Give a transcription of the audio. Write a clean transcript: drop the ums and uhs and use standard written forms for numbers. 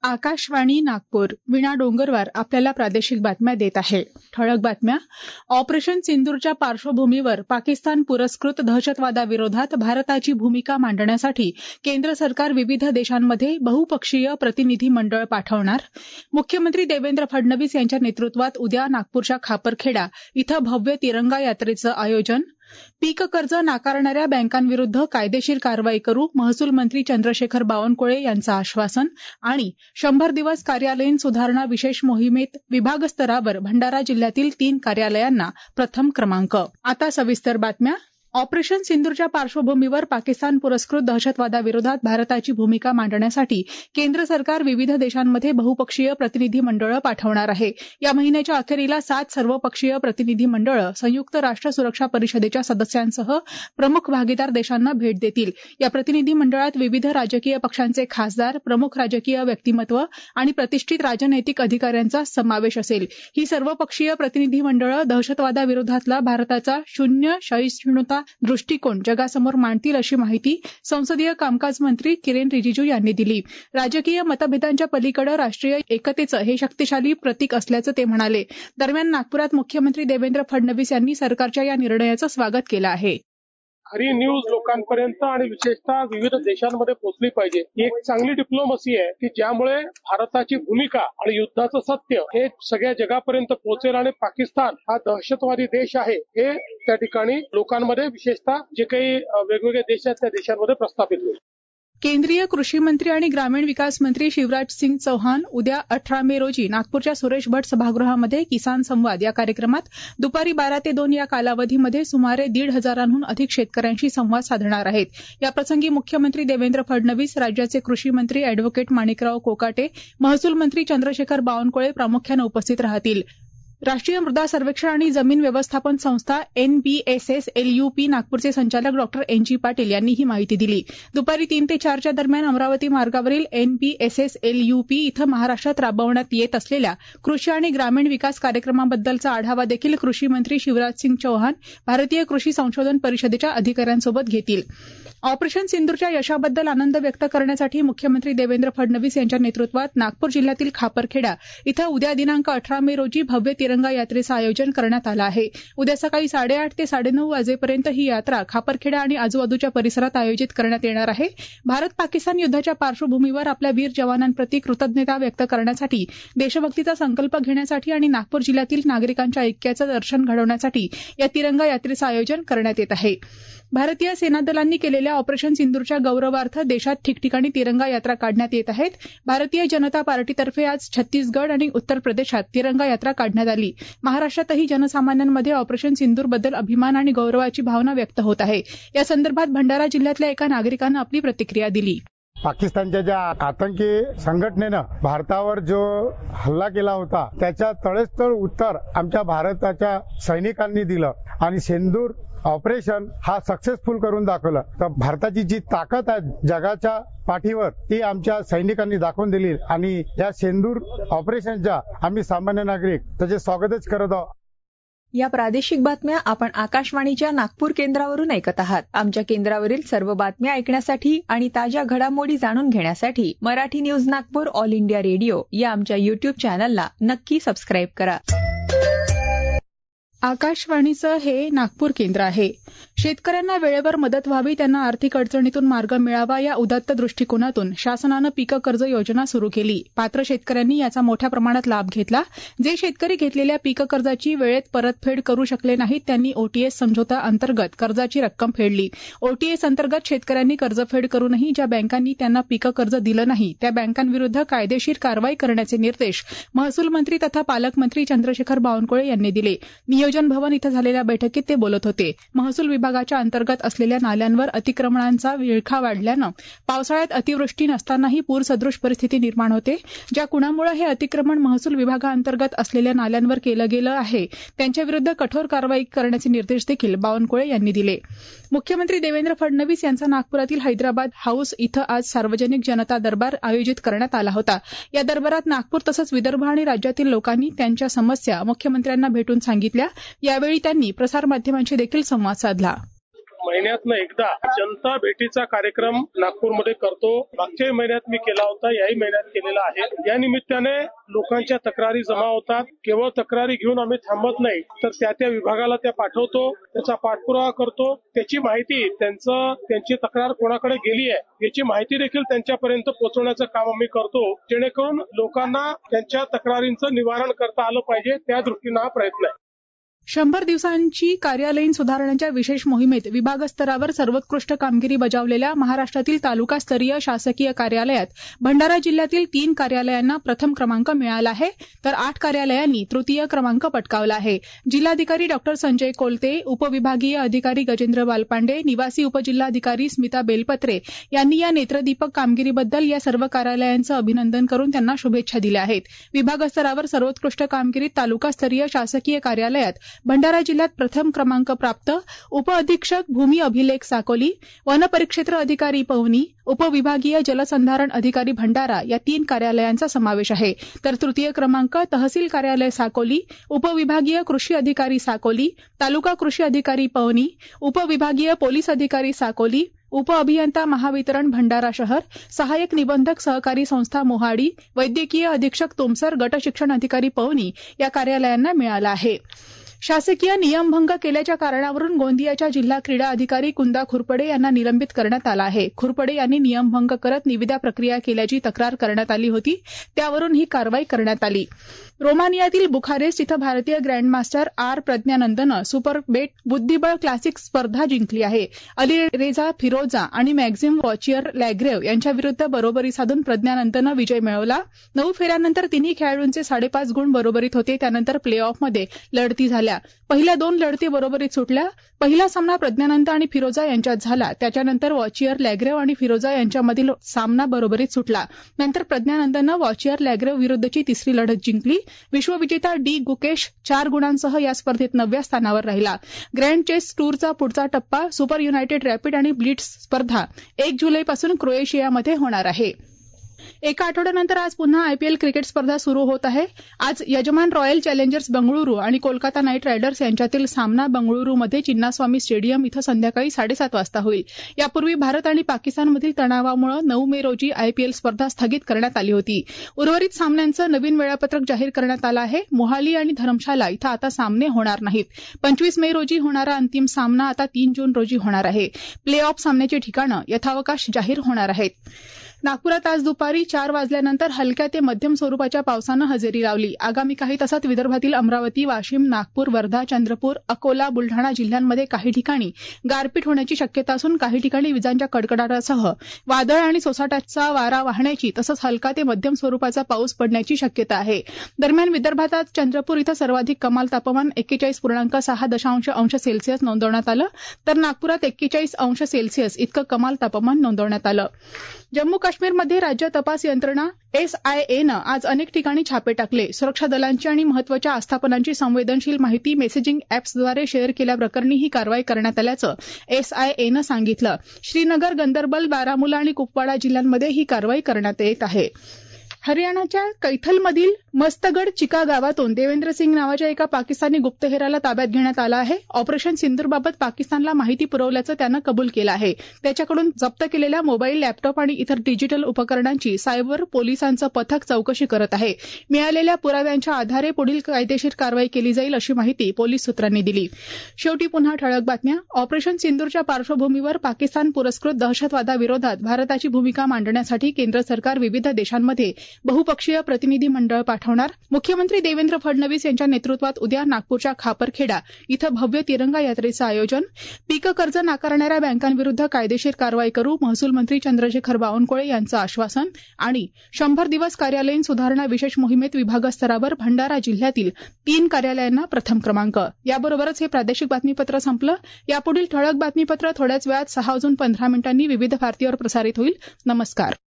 आकाशवाणी नागपूर वीणा डोंगरवार आपल्याला प्रादेशिक बातम्या देत आहे. ठळक बातम्या. ऑपरेशन सिंदूरच्या पार्श्वभूमीवर पाकिस्तान पुरस्कृत दहशतवादाविरोधात भारताची भूमिका मांडण्यासाठी केंद्र सरकार विविध देशांमध्ये बहुपक्षीय प्रतिनिधी मंडळ पाठवणार. मुख्यमंत्री देवेंद्र फडणवीस यांच्या नेतृत्वात उद्या नागपूरच्या खापरखेडा इथं भव्य तिरंगा यात्रेचं आयोजन. पीक कर्ज नाकारणाऱ्या बँकांविरुद्ध कायदेशीर कारवाई करू महसूल मंत्री चंद्रशेखर बावनकुळे यांचं आश्वासन. आणि 100 दिवस कार्यालयीन सुधारणा विशेष मोहिमेत विभागस्तरावर भंडारा जिल्ह्यातील 3 कार्यालयांना प्रथम क्रमांक. आता सविस्तर बातम्या. ऑपरेशन सिंदूरच्या पार्श्वभूमीवर पाकिस्तान पुरस्कृत दहशतवादाविरोधात भारताची भूमिका मांडण्यासाठी केंद्र सरकार विविध देशांमध्ये बहुपक्षीय प्रतिनिधी मंडळं पाठवणार आहे. या महिन्याच्या अखेरीला 7 सर्वपक्षीय प्रतिनिधी मंडळं संयुक्त राष्ट्र सुरक्षा परिषदेच्या सदस्यांसह प्रमुख भागीदार देशांना भेट देतील. या प्रतिनिधी मंडळात विविध राजकीय पक्षांचे खासदार, प्रमुख राजकीय व्यक्तिमत्व आणि प्रतिष्ठित राजनैतिक अधिकाऱ्यांचा समावेश असेल. ही सर्वपक्षीय प्रतिनिधी मंडळं दहशतवादाविरोधातला भारताचा शून्य सहिष्णुता दृष्टिकोन जगासमोर मांडतील अशी माहिती संसदीय कामकाज मंत्री किरेन रिजिजू यांनी दिली. राजकीय मतभेदांच्या पलीकडे राष्ट्रीय एकतेचं हे शक्तिशाली प्रतीक असल्याचं ते म्हणाले. दरम्यान नागपुरात मुख्यमंत्री देवेंद्र फडणवीस यांनी सरकारच्या या निर्णयाचं स्वागत केलं आहे. खरी न्यूज लोकांपर्यंत आणि विशेषतः विविध देशांमध्ये पोहोचली पाहिजे. ही एक चांगली डिप्लोमसी आहे की ज्यामुळे भारताची भूमिका आणि युद्धाचं सत्य हे सगळ्या जगापर्यंत पोहोचेल आणि पाकिस्तान हा दहशतवादी देश आहे हे त्या ठिकाणी लोकांमध्ये विशेषतः जे काही वेगवेगळे देश आहेत त्या देशांमध्ये प्रस्थापित होईल. केंद्रीय कृषी मंत्री आणि ग्रामीण विकास मंत्री शिवराज सिंग चौहान उद्या 18 मे रोजी नागपूरच्या सुरेश भट सभागृहामध्ये किसान संवाद या कार्यक्रमात दुपारी 12 ते 2 या कालावधीमध्ये सुमारे 1,500हून अधिक शेतकऱ्यांशी संवाद साधणार आहेत. याप्रसंगी मुख्यमंत्री देवेंद्र फडणवीस, राज्याचे कृषी मंत्री अॅडव्होकेट माणिकराव कोकाटे, महसूल मंत्री चंद्रशेखर बावनकुळे प्रामुख्यानं उपस्थित राहतील. राष्ट्रीय मृदा सर्वेक्षण आणि जमीन व्यवस्थापन संस्था NBSSLUP नागपूरचे संचालक डॉ. NG पाटील यांनी ही माहिती दिली. दुपारी 3 ते 4च्या दरम्यान अमरावती मार्गावरील NBSSLUP इथं महाराष्ट्रात राबवण्यात येत असलेल्या कृषी आणि ग्रामीण विकास कार्यक्रमाबद्दलचा आढावा देखील कृषी मंत्री शिवराज सिंग चौहान भारतीय कृषी संशोधन परिषदेच्या अधिकाऱ्यांसोबत घेतील. ऑपरेशन सिंदूरच्या यशाबद्दल आनंद व्यक्त करण्यासाठी मुख्यमंत्री देवेंद्र फडणवीस यांच्या नेतृत्वात नागपूर जिल्ह्यातील खापरखेडा इथं उद्या दिनांक 18 मे रोजी भव्य तिरंगा यात्रेचं आयोजन करण्यात आलं आहे. उद्या सकाळी 8:30 ते 9:30 वाजेपर्यंत ही यात्रा खापरखेडा आणि आजूबाजूच्या परिसरात आयोजित करण्यात येणार आहे. भारत पाकिस्तान युद्धाच्या पार्श्वभूमीवर आपल्या वीर जवानांप्रती कृतज्ञता व्यक्त करण्यासाठी, देशभक्तीचा संकल्प घेण्यासाठी आणि नागपूर जिल्ह्यातील नागरिकांच्या ऐक्याचं दर्शन घडवण्यासाठी या तिरंगा यात्रेचं आयोजन करण्यात येत आहे. भारतीय सेना दलांनी केलेल्या ऑपरेशन सिंदूरच्या गौरवार्थ देशात ठिकठिकाणी तिरंगा यात्रा काढण्यात येत आहेत. भारतीय जनता पार्टीतर्फे आज छत्तीसगड आणि उत्तर प्रदेशात तिरंगा यात्रा काढण्यात आली. महाराष्ट्रातही जनसामान्यांमध्ये ऑपरेशन सिंदूरबद्दल अभिमान आणि गौरवाची भावना व्यक्त होत आहे. या संदर्भात भंडारा जिल्ह्यातल्या एका नागरिकानं आपली प्रतिक्रिया दिली. पाकिस्तानच्या ज्या आतंकी संघटनेनं भारतावर जो हल्ला केला होता त्याच्या तळेतळ उत्तर आमच्या भारताच्या सैनिकांनी दिलं आणि सिंदूर ऑपरेशन हा सक्सेसफुल करून दाखवलं. तर भारताची जी ताकद आहे जगाच्या पाठीवर ती आमच्या सैनिकांनी दाखवून दिली आणि या सिंदूर ऑपरेशनच्या आम्ही सामान्य नागरिक त्याचे स्वागतच करत आहोत. या प्रादेशिक बातम्या आपण आकाशवाणीच्या नागपूर केंद्रावरून ऐकत आहात. आमच्या केंद्रावरील सर्व बातम्या ऐकण्यासाठी आणि ताज्या घडामोडी जाणून घेण्यासाठी Marathi news Nagpur All India Radio या आमच्या युट्यूब चॅनलला नक्की सबस्क्राईब करा. आकाशवाणीचं हे नागपूर केंद्र आहे. शेतकऱ्यांना वेळेवर मदत व्हावी, त्यांना आर्थिक अडचणीतून मार्ग मिळावा या उदात्त दृष्टिकोनातून शासनानं पीक कर्ज योजना सुरू केली. पात्र शेतकऱ्यांनी याचा मोठ्या प्रमाणात लाभ घेतला. जे शेतकरी घेतलेल्या पीक कर्जाची वेळेत परतफेड करू शकले नाहीत त्यांनी OTS समझोता अंतर्गत कर्जाची रक्कम फेडली. OTS अंतर्गत शेतकऱ्यांनी कर्जफेड करूनही ज्या बँकांनी त्यांना पीक कर्ज दिलं नाही त्या बँकांविरुद्ध कायदेशीर कारवाई करण्याचे निर्देश महसूल मंत्री तथा पालकमंत्री चंद्रशेखर बावनकुळे यांनी दिले. नियोजन भवन इथं झालेल्या बैठकीत ते बोलत होते. महसूल विभागाच्या अंतर्गत असलेल्या नाल्यांवर अतिक्रमणांचा विळखा वाढल्यानं पावसाळ्यात अतिवृष्टी नसतानाही पूरसदृश परिस्थिती निर्माण होते. ज्या कुणामुळे हे अतिक्रमण महसूल विभागाअंतर्गत असलेल्या नाल्यांवर केलं गेलं आहे त्यांच्याविरुद्ध कठोर कारवाई करण्याचे निर्देश देखील बावनकुळे यांनी दिले. मुख्यमंत्री देवेंद्र फडणवीस यांचा नागपुरातील हैदराबाद हाऊस इथं आज सार्वजनिक जनता दरबार आयोजित करण्यात आला होता. या दरबारात नागपूर तसंच विदर्भ आणि राज्यातील लोकांनी त्यांच्या समस्या मुख्यमंत्र्यांना भेटून सांगितल्या. यावेळी त्यांनी प्रसारमाध्यमांशी देखील संवाद साधला. महिन्यातनं एकदा जनता भेटीचा कार्यक्रम नागपूरमध्ये करतो. मागच्याही महिन्यात मी केला होता, याही महिन्यात केलेला आहे. या निमित्ताने लोकांच्या तक्रारी जमा होतात. केवळ तक्रारी घेऊन आम्ही थांबत नाही, तर त्या विभागाला त्या पाठवतो, त्याचा पाठपुरावा करतो. त्याची माहिती त्यांची तक्रार कोणाकडे गेली आहे याची माहिती देखील त्यांच्यापर्यंत पोहोचवण्याचं काम आम्ही करतो, जेणेकरून लोकांना त्यांच्या तक्रारींचं निवारण करता आलं पाहिजे, त्या दृष्टीनं हा प्रयत्न आहे. 100 दिवसांची कार्यालयीन सुधारणांच्या विशेष मोहिमेत विभागस्तरावर सर्वोत्कृष्ट कामगिरी बजावलेल्या महाराष्ट्रातील तालुकास्तरीय शासकीय कार्यालयात भंडारा जिल्ह्यातील 3 कार्यालयांना प्रथम क्रमांक मिळाला आहे, तर 8 कार्यालयांनी तृतीय क्रमांक पटकावला आहे. जिल्हाधिकारी डॉ. संजय कोलते, उपविभागीय अधिकारी गजेंद्र बालपांडे, निवासी उपजिल्हाधिकारी स्मिता बेलपत्रे यांनी या नेत्रदीपक कामगिरीबद्दल या सर्व कार्यालयांचं अभिनंदन करून त्यांना शुभेच्छा दिल्या आहेत. विभागस्तरावर सर्वोत्कृष्ट कामगिरीत तालुकास्तरीय शासकीय कार्यालयात भंडारा जिल्ह्यात प्रथम क्रमांक प्राप्त उपअधीक्षक भूमी अभिलेख साकोली, वनपरिक्षेत्र अधिकारी पवनी, उपविभागीय जलसंधारण अधिकारी भंडारा या 3 कार्यालयांचा समावेश आहे. तर तृतीय क्रमांक तहसील कार्यालय साकोली, उपविभागीय कृषी अधिकारी साकोली, तालुका कृषी अधिकारी पवनी, उपविभागीय पोलीस अधिकारी साकोली, उपअभियंता महावितरण भंडारा शहर, सहाय्यक निबंधक सहकारी संस्था मोहाडी, वैद्यकीय अधीक्षक तुमसर, गट शिक्षण अधिकारी पवनी या कार्यालयांना मिळाला आहे. शासकीय नियमभंग केल्याच्या कारणावरून गोंदियाच्या जिल्हा क्रीडा अधिकारी कुंदा खुरपडे यांना निलंबित करण्यात आलं आहे. खुरपडे यांनी नियमभंग करत निविदा प्रक्रिया केल्याची तक्रार करण्यात आली होती, त्यावरून ही कारवाई करण्यात आली. रोमानियातील बुखारेस्ट इथं भारतीय ग्रँडमास्टर आर प्रज्ञानंदनं सुपरबेट बुद्धिबळ क्लासिक स्पर्धा जिंकली आहे. अलीरेझा फिरोजा आणि मॅक्झिम वॉचियर लॅग्रेव यांच्याविरुद्ध बरोबरी साधून प्रज्ञानंदनं विजय मिळवला. 9 फेऱ्यानंतर तिन्ही खेळाडूंचे 5.5 गुण बरोबरीत होते. त्यानंतर प्ले ऑफमध्ये लढती झाल्या. पहिल्या 2 लढती बरोबरीत सुटल्या. पहिला सामना प्रज्ञानंद आणि फिरोजा यांच्यात झाला. त्याच्यानंतर वॉचियर लॅग्रेव आणि फिरोजा यांच्यामधील सामना बरोबरीत सुटला. नंतर प्रज्ञानंदनं वॉचियर लॅग्रेव विरुद्धची तिसरी लढत जिंकली. विश्वविजेता डी गुकेश 4 गुणांसह या स्पर्धेत 9व्या स्थानावर राहिला. ग्रँड चेस टूरचा पुढचा टप्पा सुपर युनायटेड रॅपिड आणि ब्लिट्झ स्पर्धा 1 जुलैपासून क्रोएशियामध्ये होणार आहे. एका आठवड्यानंतर आज पुन्हा आयपीएल क्रिकेट स्पर्धा सुरू होत आहे. आज यजमान रॉयल चॅलेंजर्स बंगळुरू आणि कोलकाता नाईट रायडर्स यांच्यातील सामना बंगळुरूमध्ये चिन्नास्वामी स्टेडियम इथं संध्याकाळी 7:30 वाजता होईल. यापूर्वी भारत आणि पाकिस्तानमधील तणावामुळे 9 मे रोजी आयपीएल स्पर्धा स्थगित करण्यात आली होती. उर्वरित सामन्यांचं नवीन वेळापत्रक जाहीर करण्यात आलं आहे. मोहाली आणि धरमशाला इथं आता सामने होणार नाहीत. 25 मे रोजी होणारा अंतिम सामना आता 3 जून रोजी होणार आहे. प्ले ऑफ सामन्याची ठिकाणं यथावकाश जाहीर होणार आहेत. नागपुरात आज दुपारी 4 वाजल्यानंतर हलक्या ते मध्यम स्वरूपाच्या पावसानं हजेरी लावली. आगामी काही तासात विदर्भातील अमरावती, वाशिम, नागपूर, वर्धा, चंद्रपूर, अकोला, बुलढाणा जिल्ह्यांमध्ये काही ठिकाणी गारपीट होण्याची शक्यता असून काही ठिकाणी विजांच्या कडकडाटासह वादळ आणि सोसाट्याचा वारा वाहण्याची तसंच हलका ते मध्यम स्वरूपाचा पाऊस पडण्याची शक्यता आहे. दरम्यान विदर्भात आज चंद्रपूर इथं सर्वाधिक कमाल तापमान 41.6 अंश सेल्सिअस नोंदवण्यात आलं, तर नागपुरात 41 अंश सेल्सिअस इतकं कमाल तापमान नोंदवण्यात आलं. जम्मू काश्मीरमध्ये राज्य तपास यंत्रणा SIAनं आज अनेक ठिकाणी छापे टाकले. सुरक्षा दलांची आणि महत्वाच्या आस्थापनांची संवेदनशील माहिती मेसेजिंग ॲप्सद्वारे शेअर केल्याप्रकरणी ही कारवाई करण्यात आल्याचं SIAनं सांगितलं. श्रीनगर, गंदरबल, बारामुला आणि कुपवाडा जिल्ह्यांमध्ये ही कारवाई करण्यात येत आहे. हरियाणाच्या कैथलमधील मस्तगड चिका गावातून देवेंद्र सिंग नावाच्या एका पाकिस्तानी गुप्तहेराला ताब्यात घेण्यात आलं आहे. ऑपरेशन सिंदूरबाबत पाकिस्तानला माहिती पुरवल्याचं त्यानं कबूल केलं आहे. त्याच्याकडून जप्त केलेल्या मोबाईल, लॅपटॉप आणि इतर डिजिटल उपकरणांची सायबर पोलिसांचं पथक चौकशी करत आहे. मिळालेल्या पुराव्यांच्या आधारे पुढील कायदेशीर कारवाई केली जाईल अशी माहिती पोलीस सूत्रांनी दिली. शेवटी पुन्हा ठळक बातम्या. ऑपरेशन सिंदूरच्या पार्श्वभूमीवर पाकिस्तान पुरस्कृत दहशतवादाविरोधात भारताची भूमिका मांडण्यासाठी केंद्र सरकार विविध देशांमध्ये बहुपक्षीय प्रतिनिधी मंडळ पाठवणार. मुख्यमंत्री देवेंद्र फडणवीस यांच्या नेतृत्वात उद्या नागपूरच्या खापरखेडा इथं भव्य तिरंगा यात्रेचं आयोजन. पीक कर्ज नाकारणाऱ्या बँकांविरुद्ध कायदेशीर कारवाई करू, महसूल मंत्री चंद्रशेखर बावनकुळे यांचं आश्वासन. आणि 100 दिवस कार्यालयीन सुधारणा विशेष मोहिमेत विभागस्तरावर भंडारा जिल्ह्यातील 3 कार्यालयांना प्रथम क्रमांक. याबरोबरच हे प्रादेशिक बातमीपत्र संपलं. यापुढील ठळक बातमीपत्र थोड्याच वेळात 6:15 विविध भारतीवर प्रसारित होईल. नमस्कार.